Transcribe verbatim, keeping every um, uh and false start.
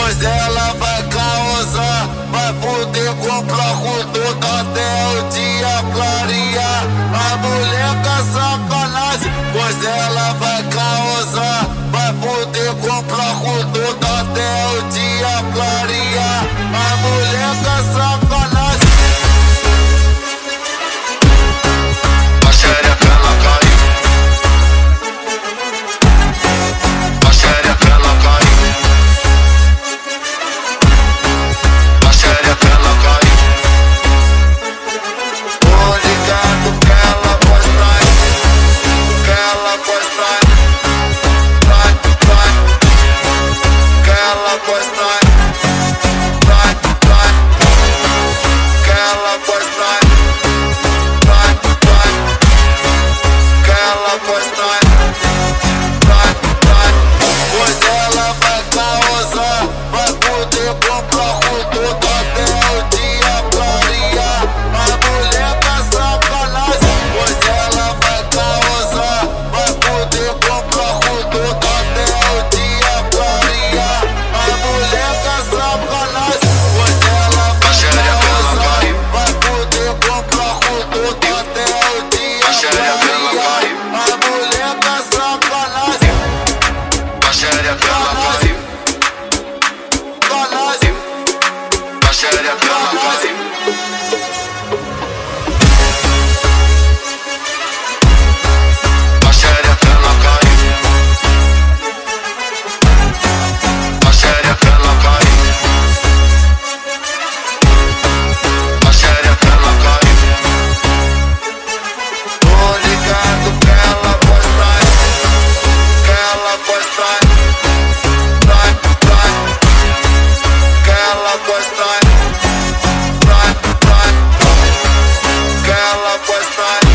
pois ela vai causar, vai poder comprar com tudo até o dia clarear. A mulher com sacanagem, pois ela vai causar, vai poder comprar com tudo até o dia clarear. A mulher com sacanagem. A xereca ela caiu, a xereca ela caiu, a xereca ela caiu. Tô ligado que ela faz trai, que ela faz trai, trai, trai, que ela faz trai, trai, trai, que ela faz trai, trai, trai, que ela faz trai, trai, trai. Pois ela vai causar, vai poder comprar com tudo até o dia clarear. A mulher com sacanagem, pois ela vai causar, vai poder comprar com tudo até o dia clarear. A mulher com sacanagem, pois ela vai causar, vai poder comprar com tudo até o dia clarear. A mulher com sacanagem, a xereca ela caiu, canagem, a xereca ela caiu, a xereca ela caiu, a xereca ela caiu, a xereca ela caiu. Tô ligado que ela faz trai, que ela faz trai, trai, trai, que ela faz trai, trai, trai, que ela faz trai.